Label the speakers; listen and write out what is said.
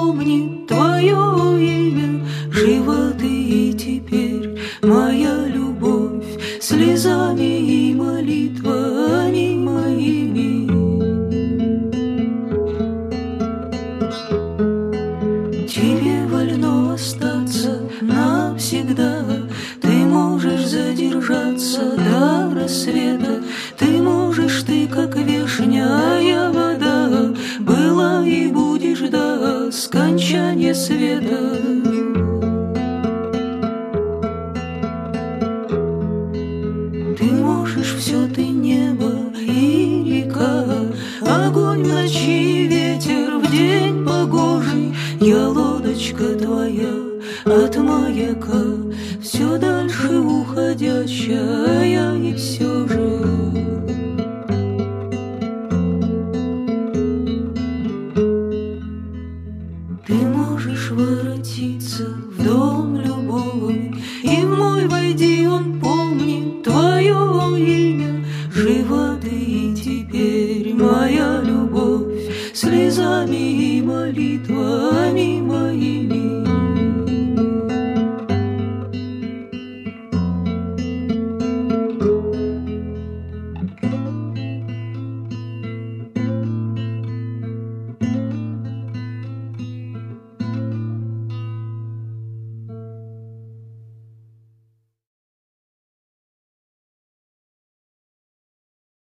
Speaker 1: помнит твое имя. Жива ты и теперь, моя любовь, слезами и молитвами моими. Тебе вольно остаться навсегда, ты можешь задержаться до рассвета, ты можешь, ты как вешняя вода, была и будешь до скончания света. Ты можешь все, ты небо и река, огонь в ночи, ветер в день погожий. Я лодочка твоя от маяка, все дальше уходящая, и все же ты можешь воротиться в дом любой, и в мой войди, он помнит твое имя. Жива ты и теперь, моя любовь, слезами и молитвами моими.